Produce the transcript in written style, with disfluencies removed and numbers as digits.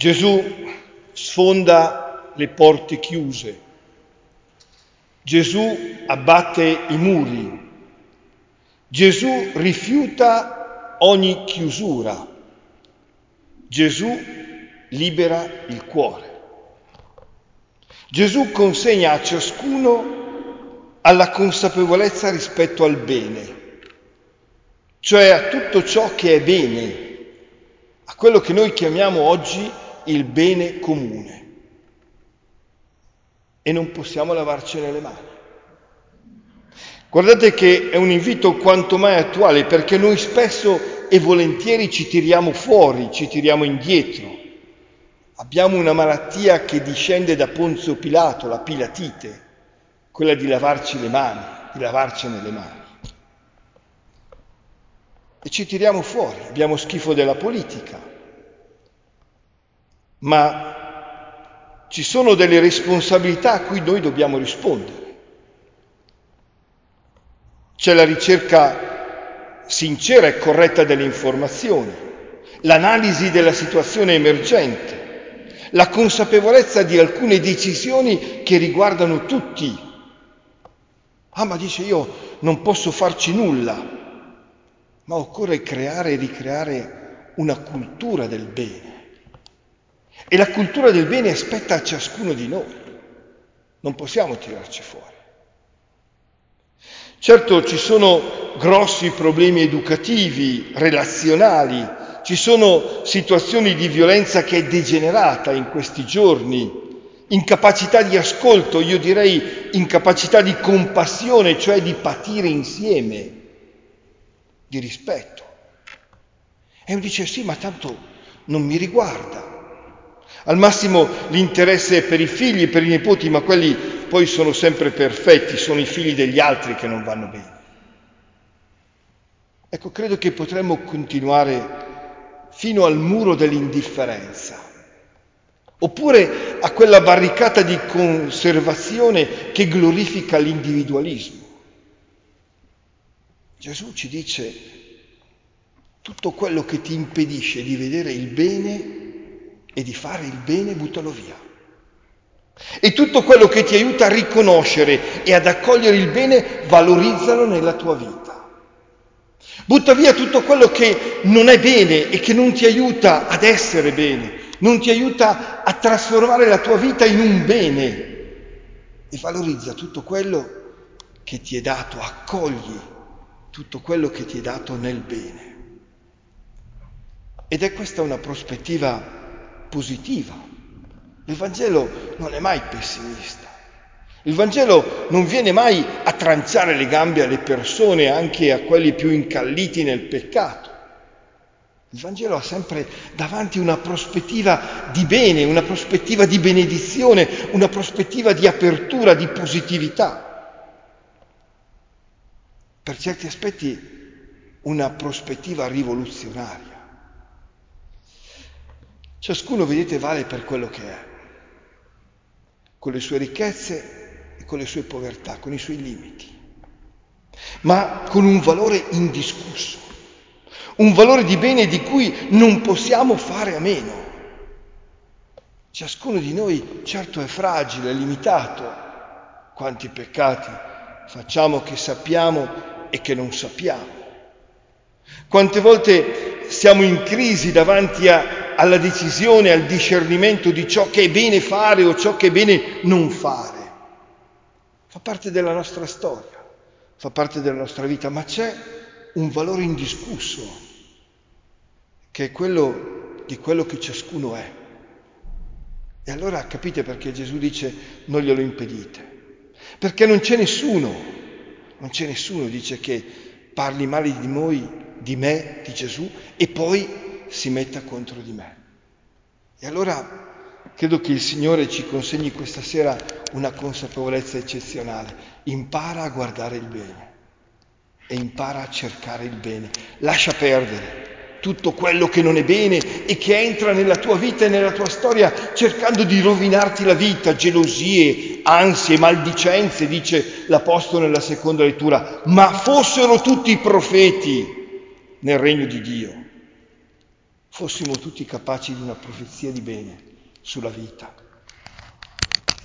Gesù sfonda le porte chiuse. Gesù abbatte i muri. Gesù rifiuta ogni chiusura. Gesù libera il cuore. Gesù consegna a ciascuno alla consapevolezza rispetto al bene, cioè a tutto ciò che è bene, a quello che noi chiamiamo oggi il bene comune. E non possiamo lavarcene le mani. Guardate che è un invito quanto mai attuale, perché noi spesso e volentieri ci tiriamo fuori, ci tiriamo indietro. Abbiamo una malattia che discende da Ponzio Pilato, la pilatite, quella di lavarci le mani, di lavarcene le mani. E ci tiriamo fuori, abbiamo schifo della politica. Ma ci sono delle responsabilità a cui noi dobbiamo rispondere. C'è la ricerca sincera e corretta delle informazioni, l'analisi della situazione emergente, la consapevolezza di alcune decisioni che riguardano tutti. Ma dice io non posso farci nulla, ma occorre creare e ricreare una cultura del bene. E la cultura del bene aspetta a ciascuno di noi, non possiamo tirarci fuori. Certo ci sono grossi problemi educativi, relazionali, ci sono situazioni di violenza che è degenerata in questi giorni, incapacità di ascolto, io direi incapacità di compassione, cioè di patire insieme, di rispetto. E uno dice sì, ma tanto non mi riguarda. Al massimo l'interesse è per i figli, per i nipoti, ma quelli poi sono sempre perfetti, sono i figli degli altri che non vanno bene. Ecco, credo che potremmo continuare fino al muro dell'indifferenza, oppure a quella barricata di conservazione che glorifica l'individualismo. Gesù ci dice: tutto quello che ti impedisce di vedere il bene e di fare il bene, buttalo via. E tutto quello che ti aiuta a riconoscere e ad accogliere il bene, valorizzalo nella tua vita. Butta via tutto quello che non è bene e che non ti aiuta ad essere bene, non ti aiuta a trasformare la tua vita in un bene. E valorizza tutto quello che ti è dato, accogli tutto quello che ti è dato nel bene. Ed è questa una prospettiva positiva. Il Vangelo non è mai pessimista. Il Vangelo non viene mai a tranciare le gambe alle persone, anche a quelli più incalliti nel peccato. Il Vangelo ha sempre davanti una prospettiva di bene, una prospettiva di benedizione, una prospettiva di apertura, di positività. Per certi aspetti una prospettiva rivoluzionaria. Ciascuno, vedete, vale per quello che è, con le sue ricchezze e con le sue povertà, con i suoi limiti, ma con un valore indiscusso, un valore di bene di cui non possiamo fare a meno. Ciascuno di noi certo è fragile, è limitato. Quanti peccati facciamo che sappiamo e che non sappiamo. Quante volte siamo in crisi davanti alla decisione, al discernimento di ciò che è bene fare o ciò che è bene non fare. Fa parte della nostra storia, fa parte della nostra vita, ma c'è un valore indiscusso, che è quello di quello che ciascuno è. E allora capite perché Gesù dice non glielo impedite. Perché non c'è nessuno, dice, che parli male di noi, di me, di Gesù, e poi si metta contro di me. E allora credo che il Signore ci consegni questa sera una consapevolezza eccezionale. Impara a guardare il bene e impara a cercare il bene. Lascia perdere tutto quello che non è bene e che entra nella tua vita e nella tua storia cercando di rovinarti la vita, gelosie, ansie, maldicenze, dice l'Apostolo nella seconda lettura. Ma fossero tutti profeti nel regno di Dio. fossimo tutti capaci di una profezia di bene sulla vita.